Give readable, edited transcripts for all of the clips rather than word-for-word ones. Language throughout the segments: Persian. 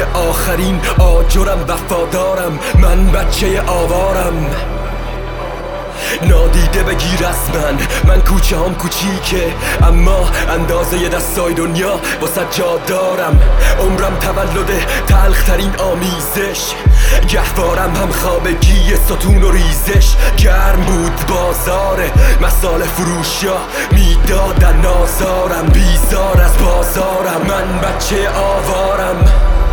توی آخرین آجرم وفادارم، من بچه آوارم. نادیده بگیر از من کوچه هم کوچیکه، اما اندازه ی دستای دنیا واسه جا دارم. عمرم تولد تلخترین آمیزش، گهوارم هم خوابگی ستون و ریزش. گرم بود بازاره مسال فروشیا میدادن نازارم، بیزار از بازارم، من بچه آوارم.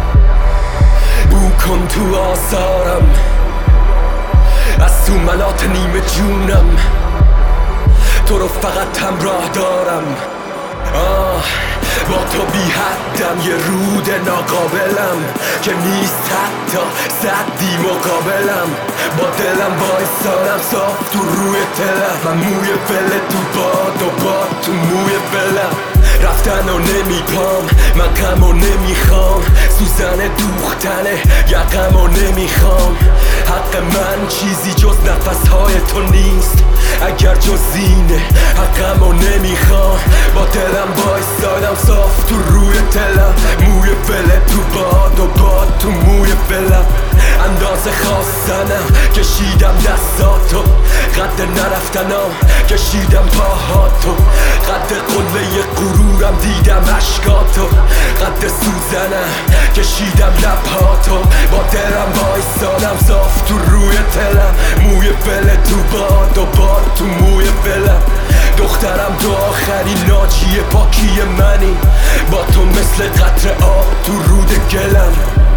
بو کن تو آثارم، از تو ملات نیمه جونم، تو رو فقط همراه دارم. با تو بی حدم، یه رود ناقابلم که نیست حتی صدی مقابلم. با دلم وایسادم صاف تو روی تلم، من موی فله تو باد و باد تو موی فلم. رفتن و نمیپام، من غم و نمیخوام، سوزن دوختنه یقم و نمیخوام. حق من چیزی جز نفسهای تو نیست، اگر جز اینه حقم و نمیخوام. با دلم وایسادم صاف تو روی تلم، موی فله تو باد و باد تو موی فلم. اندازه خواستنم کشیدم دستاتو، قد نرفتنم کشیدم پاهاتو، قد قله غرورم دیدم عشقاتو، قد سوزنم کشیدم لبهاتو. با دلم وایسادم صاف تو روی تلم، موی فله تو باد و باد تو موی فلم. دخترم تو آخرین ناجی پاکی منی، با تو مثل قطره آب تو رود گلم.